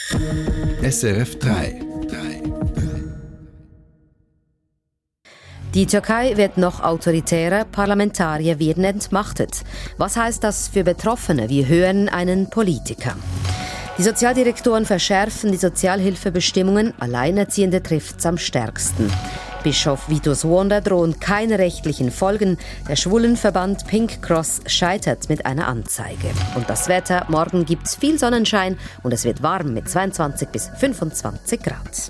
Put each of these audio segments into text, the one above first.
SRF 3. Die Türkei wird noch autoritärer, Parlamentarier werden entmachtet. Was heißt das für Betroffene? Wir hören einen Politiker. Die Sozialdirektoren verschärfen die Sozialhilfebestimmungen, Alleinerziehende trifft's am stärksten. Bischof Vitus Wonder drohen keine rechtlichen Folgen. Der Schwulenverband Pink Cross scheitert mit einer Anzeige. Und das Wetter, morgen gibt's viel Sonnenschein und es wird warm mit 22 bis 25 Grad.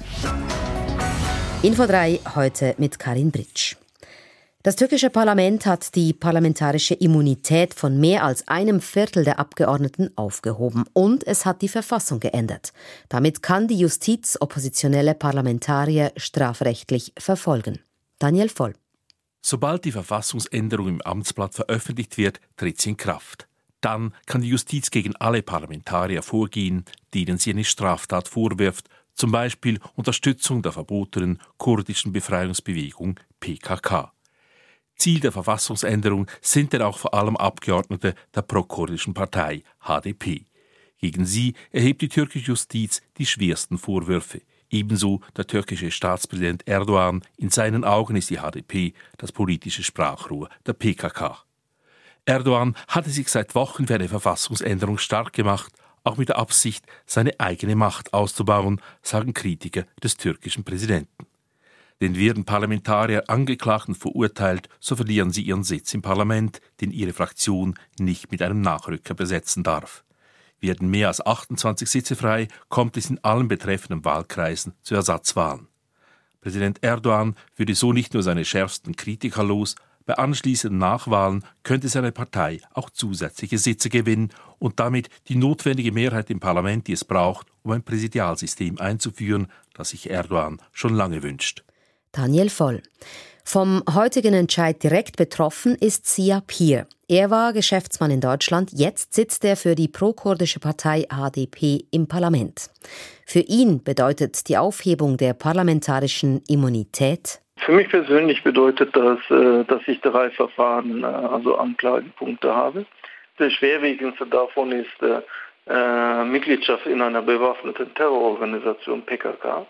Info 3 heute mit Karin Britsch. Das türkische Parlament hat die parlamentarische Immunität von mehr als einem Viertel der Abgeordneten aufgehoben und es hat die Verfassung geändert. Damit kann die Justiz oppositionelle Parlamentarier strafrechtlich verfolgen. Daniel Voll. Sobald die Verfassungsänderung im Amtsblatt veröffentlicht wird, tritt sie in Kraft. Dann kann die Justiz gegen alle Parlamentarier vorgehen, denen sie eine Straftat vorwirft, zum Beispiel Unterstützung der verbotenen kurdischen Befreiungsbewegung PKK. Ziel der Verfassungsänderung sind denn auch vor allem Abgeordnete der prokurdischen Partei HDP. Gegen sie erhebt die türkische Justiz die schwersten Vorwürfe. Ebenso der türkische Staatspräsident Erdogan. In seinen Augen ist die HDP das politische Sprachrohr der PKK. Erdogan hatte sich seit Wochen für eine Verfassungsänderung stark gemacht, auch mit der Absicht, seine eigene Macht auszubauen, sagen Kritiker des türkischen Präsidenten. Denn werden Parlamentarier angeklagt und verurteilt, so verlieren sie ihren Sitz im Parlament, den ihre Fraktion nicht mit einem Nachrücker besetzen darf. Werden mehr als 28 Sitze frei, kommt es in allen betreffenden Wahlkreisen zu Ersatzwahlen. Präsident Erdogan würde so nicht nur seine schärfsten Kritiker los, bei anschließenden Nachwahlen könnte seine Partei auch zusätzliche Sitze gewinnen und damit die notwendige Mehrheit im Parlament, die es braucht, um ein Präsidialsystem einzuführen, das sich Erdogan schon lange wünscht. Daniel Voll. Vom heutigen Entscheid direkt betroffen ist Siap Pir. Er war Geschäftsmann in Deutschland, jetzt sitzt er für die prokurdische Partei HDP im Parlament. Für ihn bedeutet die Aufhebung der parlamentarischen Immunität: Für mich persönlich bedeutet das, dass ich 3 Verfahren, also Anklagepunkte habe. Der schwerwiegendste davon ist Mitgliedschaft in einer bewaffneten Terrororganisation PKK.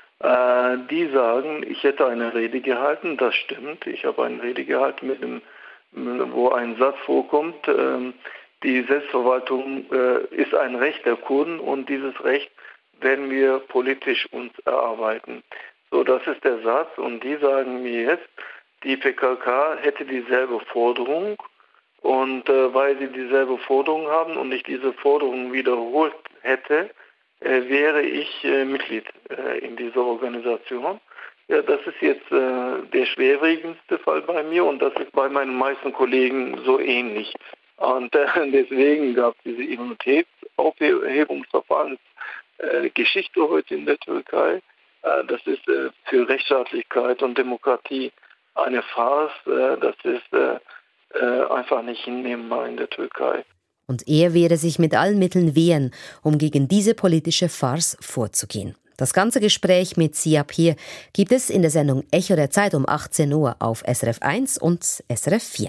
Die sagen, ich hätte eine Rede gehalten, das stimmt. Ich habe eine Rede gehalten, wo ein Satz vorkommt, die Selbstverwaltung ist ein Recht der Kurden und dieses Recht werden wir politisch uns erarbeiten. So, das ist der Satz und die sagen mir jetzt, die PKK hätte dieselbe Forderung und weil sie dieselbe Forderung haben und ich diese Forderung wiederholt hätte, wäre ich Mitglied in dieser Organisation. Ja, das ist jetzt der schwerwiegendste Fall bei mir und das ist bei meinen meisten Kollegen so ähnlich. Und deswegen gab es diese Immunitätsaufhebungsverfahrensgeschichte heute in der Türkei. Das ist für Rechtsstaatlichkeit und Demokratie eine Farce. Das ist einfach nicht hinnehmbar in der Türkei. Und er werde sich mit allen Mitteln wehren, um gegen diese politische Farce vorzugehen. Das ganze Gespräch mit Siap Pir gibt es in der Sendung Echo der Zeit um 18 Uhr auf SRF 1 und SRF 4.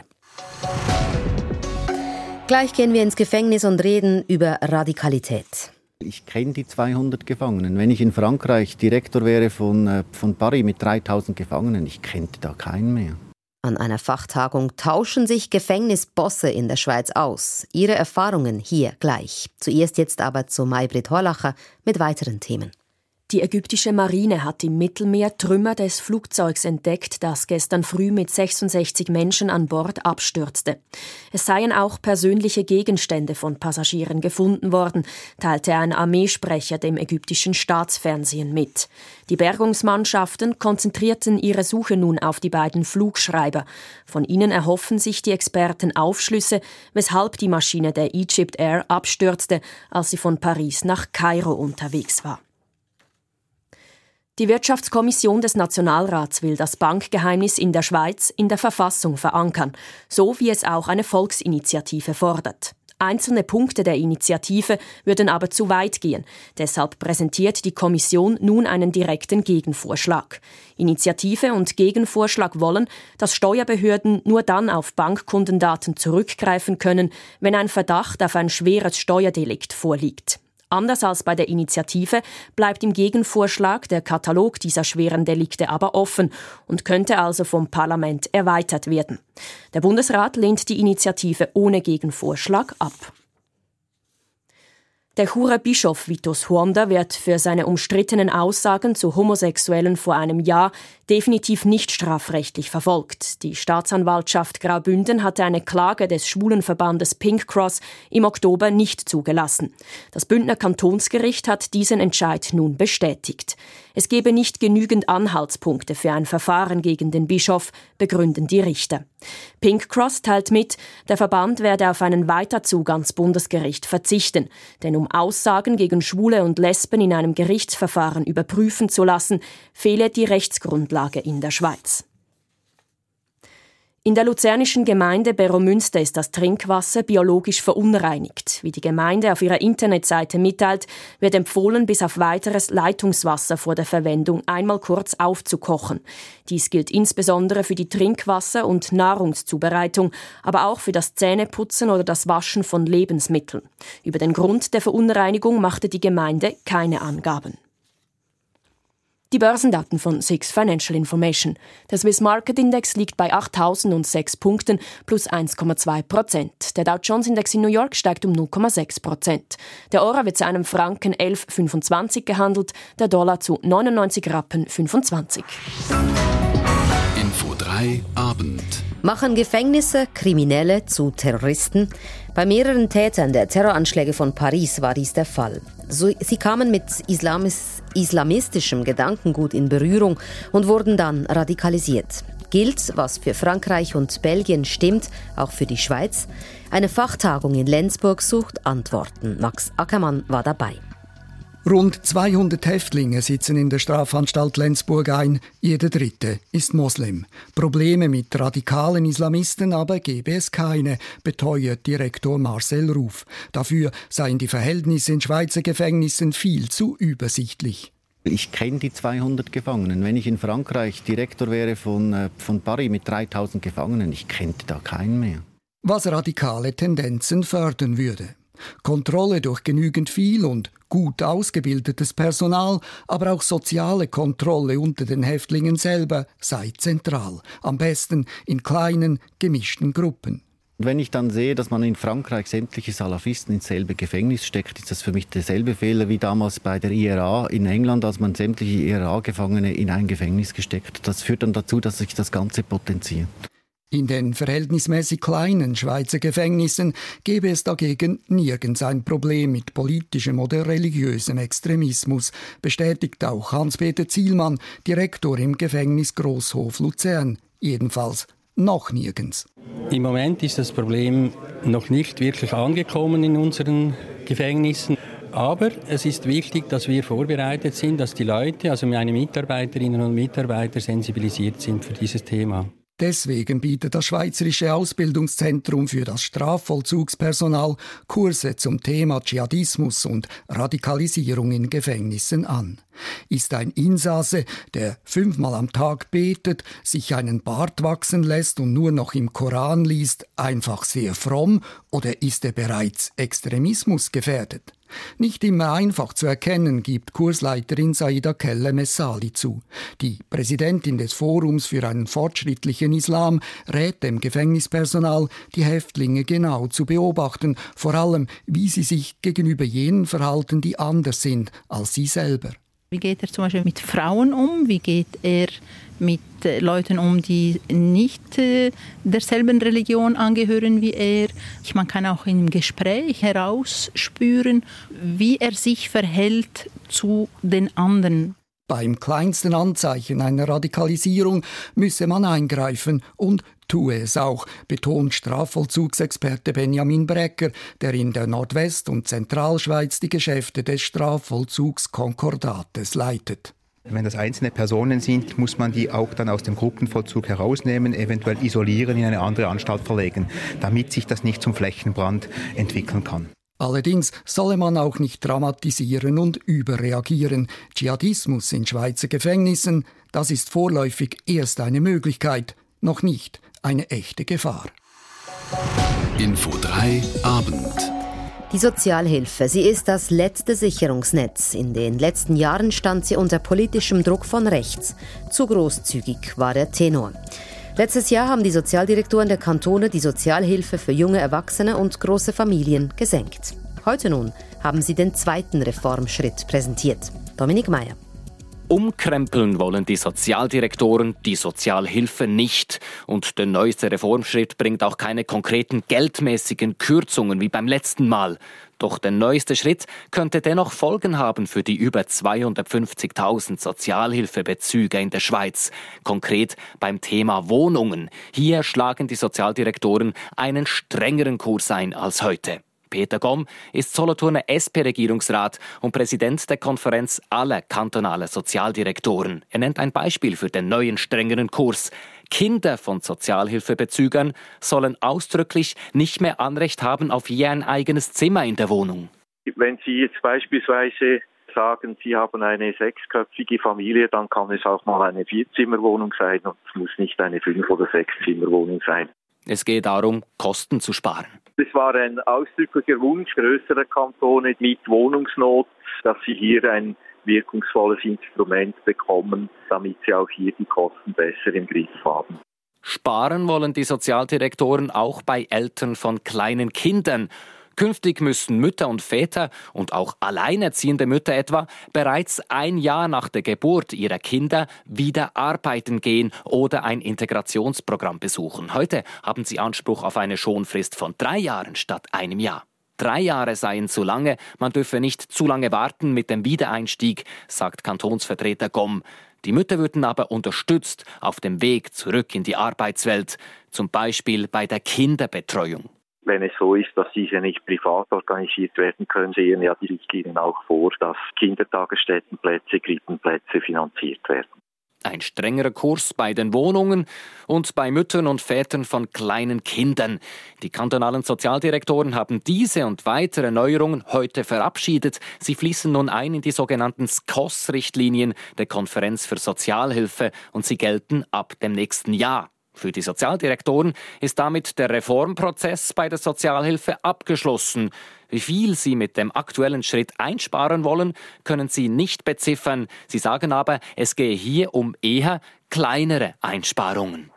Gleich gehen wir ins Gefängnis und reden über Radikalität. Ich kenne die 200 Gefangenen. Wenn ich in Frankreich Direktor wäre von Paris mit 3000 Gefangenen, ich kannte da keinen mehr. An einer Fachtagung tauschen sich Gefängnisbosse in der Schweiz aus. Ihre Erfahrungen hier gleich. Zuerst jetzt aber zu Maybrit Horlacher mit weiteren Themen. Die ägyptische Marine hat im Mittelmeer Trümmer des Flugzeugs entdeckt, das gestern früh mit 66 Menschen an Bord abstürzte. Es seien auch persönliche Gegenstände von Passagieren gefunden worden, teilte ein Armeesprecher dem ägyptischen Staatsfernsehen mit. Die Bergungsmannschaften konzentrierten ihre Suche nun auf die beiden Flugschreiber. Von ihnen erhoffen sich die Experten Aufschlüsse, weshalb die Maschine der Egypt Air abstürzte, als sie von Paris nach Kairo unterwegs war. Die Wirtschaftskommission des Nationalrats will das Bankgeheimnis in der Schweiz in der Verfassung verankern, so wie es auch eine Volksinitiative fordert. Einzelne Punkte der Initiative würden aber zu weit gehen. Deshalb präsentiert die Kommission nun einen direkten Gegenvorschlag. Initiative und Gegenvorschlag wollen, dass Steuerbehörden nur dann auf Bankkundendaten zurückgreifen können, wenn ein Verdacht auf ein schweres Steuerdelikt vorliegt. Anders als bei der Initiative bleibt im Gegenvorschlag der Katalog dieser schweren Delikte aber offen und könnte also vom Parlament erweitert werden. Der Bundesrat lehnt die Initiative ohne Gegenvorschlag ab. Der Churer Bischof Vitus Huonda wird für seine umstrittenen Aussagen zu Homosexuellen vor einem Jahr definitiv nicht strafrechtlich verfolgt. Die Staatsanwaltschaft Graubünden hatte eine Klage des Schwulenverbandes Pink Cross im Oktober nicht zugelassen. Das Bündner Kantonsgericht hat diesen Entscheid nun bestätigt. Es gebe nicht genügend Anhaltspunkte für ein Verfahren gegen den Bischof, begründen die Richter. Pink Cross teilt mit, der Verband werde auf einen Weiterzug ans Bundesgericht verzichten, denn um Aussagen gegen Schwule und Lesben in einem Gerichtsverfahren überprüfen zu lassen, fehle die Rechtsgrundlage in der Schweiz. In der luzernischen Gemeinde Beromünster ist das Trinkwasser biologisch verunreinigt. Wie die Gemeinde auf ihrer Internetseite mitteilt, wird empfohlen, bis auf weiteres Leitungswasser vor der Verwendung einmal kurz aufzukochen. Dies gilt insbesondere für die Trinkwasser- und Nahrungszubereitung, aber auch für das Zähneputzen oder das Waschen von Lebensmitteln. Über den Grund der Verunreinigung machte die Gemeinde keine Angaben. Die Börsendaten von SIX Financial Information. Der Swiss Market Index liegt bei 8.006 Punkten plus 1,2%. Der Dow Jones Index in New York steigt um 0,6%. Der Euro wird zu einem Franken 11,25 gehandelt, der Dollar zu 99 Rappen 25. Info 3 Abend. Machen Gefängnisse Kriminelle zu Terroristen? Bei mehreren Tätern der Terroranschläge von Paris war dies der Fall. Sie kamen mit islamistischem Gedankengut in Berührung und wurden dann radikalisiert. Gilt, was für Frankreich und Belgien stimmt, auch für die Schweiz? Eine Fachtagung in Lenzburg sucht Antworten. Max Ackermann war dabei. Rund 200 Häftlinge sitzen in der Strafanstalt Lenzburg ein. Jeder Dritte ist Moslem. Probleme mit radikalen Islamisten aber gebe es keine, beteuert Direktor Marcel Ruf. Dafür seien die Verhältnisse in Schweizer Gefängnissen viel zu übersichtlich. Ich kenne die 200 Gefangenen. Wenn ich in Frankreich Direktor wäre von Paris mit 3000 Gefangenen, ich kannte da keinen mehr. Was radikale Tendenzen fördern würde. Kontrolle durch genügend viel und gut ausgebildetes Personal, aber auch soziale Kontrolle unter den Häftlingen selber sei zentral. Am besten in kleinen, gemischten Gruppen. Wenn ich dann sehe, dass man in Frankreich sämtliche Salafisten ins selbe Gefängnis steckt, ist das für mich derselbe Fehler wie damals bei der IRA in England, als man sämtliche IRA-Gefangene in ein Gefängnis gesteckt hat. Das führt dann dazu, dass sich das Ganze potenziert. In den verhältnismäßig kleinen Schweizer Gefängnissen gäbe es dagegen nirgends ein Problem mit politischem oder religiösem Extremismus, bestätigt auch Hans-Peter Zielmann, Direktor im Gefängnis Grosshof Luzern. Jedenfalls noch nirgends. Im Moment ist das Problem noch nicht wirklich angekommen in unseren Gefängnissen. Aber es ist wichtig, dass wir vorbereitet sind, dass die Leute, also meine Mitarbeiterinnen und Mitarbeiter, sensibilisiert sind für dieses Thema. Deswegen bietet das Schweizerische Ausbildungszentrum für das Strafvollzugspersonal Kurse zum Thema Dschihadismus und Radikalisierung in Gefängnissen an. Ist ein Insasse, der 5-mal am Tag betet, sich einen Bart wachsen lässt und nur noch im Koran liest, einfach sehr fromm, oder ist er bereits extremismusgefährdet? Nicht immer einfach zu erkennen, gibt Kursleiterin Saida Kelle-Messali zu. Die Präsidentin des Forums für einen fortschrittlichen Islam rät dem Gefängnispersonal, die Häftlinge genau zu beobachten, vor allem, wie sie sich gegenüber jenen verhalten, die anders sind als sie selber. Wie geht er zum Beispiel mit Frauen um? Wie geht er mit Leuten um, die nicht derselben Religion angehören wie er? Man kann auch im Gespräch herausspüren, wie er sich verhält zu den anderen. Beim kleinsten Anzeichen einer Radikalisierung müsse man eingreifen und tue es auch, betont Strafvollzugsexperte Benjamin Brecker, der in der Nordwest- und Zentralschweiz die Geschäfte des Strafvollzugskonkordates leitet. Wenn das einzelne Personen sind, muss man die auch dann aus dem Gruppenvollzug herausnehmen, eventuell isolieren, in eine andere Anstalt verlegen, damit sich das nicht zum Flächenbrand entwickeln kann. Allerdings solle man auch nicht dramatisieren und überreagieren. Dschihadismus in Schweizer Gefängnissen, das ist vorläufig erst eine Möglichkeit, noch nicht eine echte Gefahr. Info 3 Abend. Die Sozialhilfe, sie ist das letzte Sicherungsnetz. In den letzten Jahren stand sie unter politischem Druck von rechts. Zu großzügig war der Tenor. Letztes Jahr haben die Sozialdirektoren der Kantone die Sozialhilfe für junge Erwachsene und große Familien gesenkt. Heute nun haben sie den zweiten Reformschritt präsentiert. Dominik Meyer. Umkrempeln wollen die Sozialdirektoren die Sozialhilfe nicht. Und der neueste Reformschritt bringt auch keine konkreten geldmäßigen Kürzungen wie beim letzten Mal. Doch der neueste Schritt könnte dennoch Folgen haben für die über 250.000 Sozialhilfebezüger in der Schweiz. Konkret beim Thema Wohnungen. Hier schlagen die Sozialdirektoren einen strengeren Kurs ein als heute. Peter Gomm ist Solothurner SP-Regierungsrat und Präsident der Konferenz aller kantonalen Sozialdirektoren. Er nennt ein Beispiel für den neuen, strengeren Kurs. Kinder von Sozialhilfebezügern sollen ausdrücklich nicht mehr Anrecht haben auf je ein eigenes Zimmer in der Wohnung. Wenn Sie jetzt beispielsweise sagen, Sie haben eine 6-köpfige Familie, dann kann es auch mal eine 4-Zimmerwohnung sein und es muss nicht eine 5- oder 6-Zimmerwohnung sein. Es geht darum, Kosten zu sparen. Es war ein ausdrücklicher Wunsch grösserer Kantone mit Wohnungsnot, dass sie hier ein wirkungsvolles Instrument bekommen, damit sie auch hier die Kosten besser im Griff haben. Sparen wollen die Sozialdirektoren auch bei Eltern von kleinen Kindern. Künftig müssen Mütter und Väter und auch alleinerziehende Mütter etwa bereits ein Jahr nach der Geburt ihrer Kinder wieder arbeiten gehen oder ein Integrationsprogramm besuchen. Heute haben sie Anspruch auf eine Schonfrist von 3 Jahren statt einem Jahr. 3 Jahre seien zu lange, man dürfe nicht zu lange warten mit dem Wiedereinstieg, sagt Kantonsvertreter Gomm. Die Mütter würden aber unterstützt auf dem Weg zurück in die Arbeitswelt, zum Beispiel bei der Kinderbetreuung. Wenn es so ist, dass diese nicht privat organisiert werden können, sehen ja die Richtlinien auch vor, dass Kindertagesstättenplätze, Krippenplätze finanziert werden. Ein strengerer Kurs bei den Wohnungen und bei Müttern und Vätern von kleinen Kindern. Die kantonalen Sozialdirektoren haben diese und weitere Neuerungen heute verabschiedet. Sie fließen nun ein in die sogenannten SKOS-Richtlinien der Konferenz für Sozialhilfe und sie gelten ab dem nächsten Jahr. Für die Sozialdirektoren ist damit der Reformprozess bei der Sozialhilfe abgeschlossen. Wie viel sie mit dem aktuellen Schritt einsparen wollen, können sie nicht beziffern. Sie sagen aber, es gehe hier um eher kleinere Einsparungen.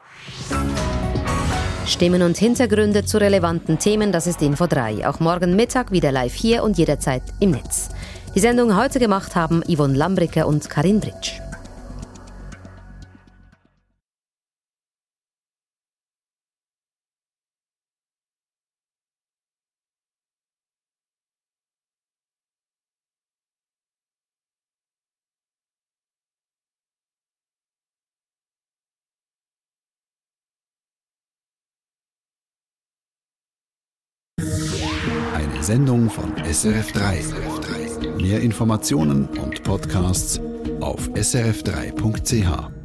Stimmen und Hintergründe zu relevanten Themen, das ist Info 3. Auch morgen Mittag wieder live hier und jederzeit im Netz. Die Sendung heute gemacht haben Yvonne Lambricke und Karin Britsch. Eine Sendung von SRF3. Mehr Informationen und Podcasts auf srf3.ch.